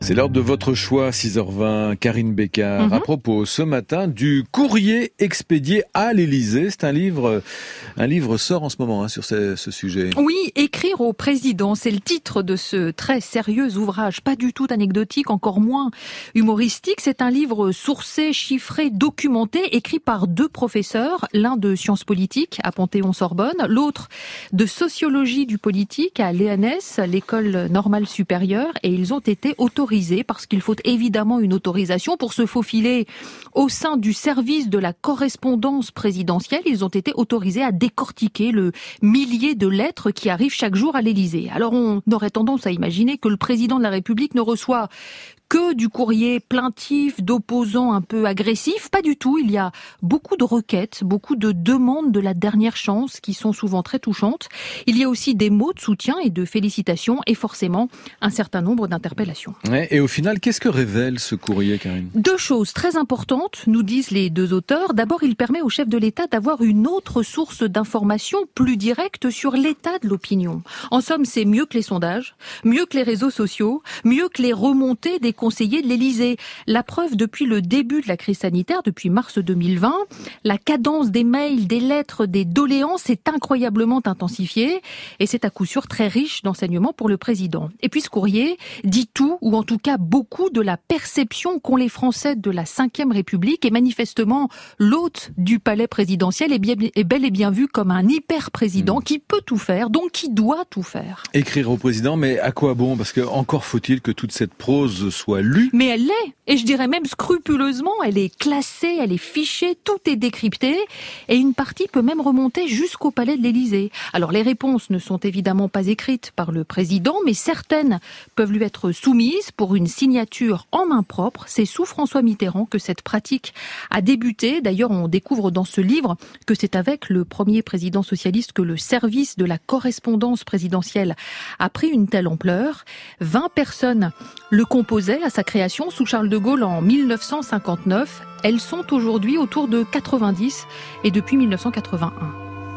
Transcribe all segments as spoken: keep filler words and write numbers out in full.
C'est l'heure de votre choix, six heures vingt, Karine Bécard. Mm-hmm. À propos, ce matin, du courrier expédié à l'Élysée. C'est un livre, un livre sort en ce moment hein, sur ce, ce sujet. Oui, écrire au président, c'est le titre de ce très sérieux ouvrage, pas du tout anecdotique, encore moins humoristique. C'est un livre sourcé, chiffré, documenté, écrit par deux professeurs, l'un de sciences politiques à Panthéon-Sorbonne, l'autre de sociologie du politique à l'E N S, l'école normale supérieure, et ils ont été autorisés parce qu'il faut évidemment une autorisation pour se faufiler au sein du service de la correspondance présidentielle. Ils ont été autorisés à décortiquer le millier de lettres qui arrivent chaque jour à l'Élysée. Alors on aurait tendance à imaginer que le président de la République ne reçoit que du courrier plaintif, d'opposants un peu agressifs. Pas du tout. Il y a beaucoup de requêtes, beaucoup de demandes de la dernière chance qui sont souvent très touchantes. Il y a aussi des mots de soutien et de félicitations et forcément un certain nombre d'interpellations. Ouais, et au final, qu'est-ce que révèle ce courrier, Karine ? Deux choses très importantes, nous disent les deux auteurs. D'abord, il permet au chef de l'État d'avoir une autre source d'information plus directe sur l'état de l'opinion. En somme, c'est mieux que les sondages, mieux que les réseaux sociaux, mieux que les remontées des conseiller de l'Élysée. La preuve, depuis le début de la crise sanitaire, depuis mars deux mille vingt, la cadence des mails, des lettres, des doléances s'est incroyablement intensifiée et c'est à coup sûr très riche d'enseignements pour le président. Et puis ce courrier dit tout, ou en tout cas beaucoup, de la perception qu'ont les Français de la cinquième République, et manifestement l'hôte du palais présidentiel est, bien, est bel et bien vu comme un hyper-président mmh. qui peut tout faire, donc qui doit tout faire. Écrire au président, mais à quoi bon ? Parce que encore faut-il que toute cette prose soit lue. Mais elle l'est, et je dirais même scrupuleusement, elle est classée, elle est fichée, tout est décrypté, et une partie peut même remonter jusqu'au palais de l'Élysée. Alors les réponses ne sont évidemment pas écrites par le président, mais certaines peuvent lui être soumises pour une signature en main propre. C'est sous François Mitterrand que cette pratique a débuté. D'ailleurs, on découvre dans ce livre que c'est avec le premier président socialiste que le service de la correspondance présidentielle a pris une telle ampleur. vingt personnes le composaient à sa création sous Charles de Gaulle en mille neuf cent cinquante-neuf. Elles sont aujourd'hui autour de quatre-vingt-dix et depuis mille neuf cent quatre-vingt-un.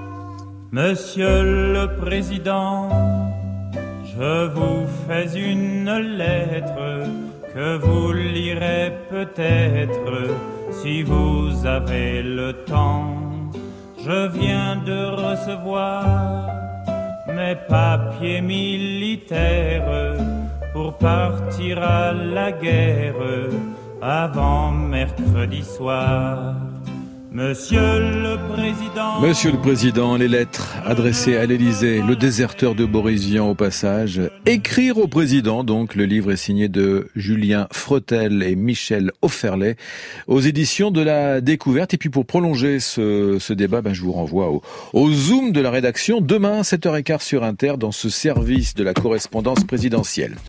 Monsieur le Président, je vous fais une lettre que vous lirez peut-être si vous avez le temps. Je viens de recevoir mes papiers militaires pour partir à la guerre avant mercredi soir. Monsieur le Président... Monsieur le Président, les lettres adressées à l'Élysée, le déserteur de Boris Vian au passage. Écrire au Président, donc, le livre est signé de Julien Fretel et Michel Offerlet aux éditions de la Découverte. Et puis pour prolonger ce, ce débat, ben, je vous renvoie au, au Zoom de la rédaction demain, sept heures quinze sur Inter, dans ce service de la correspondance présidentielle.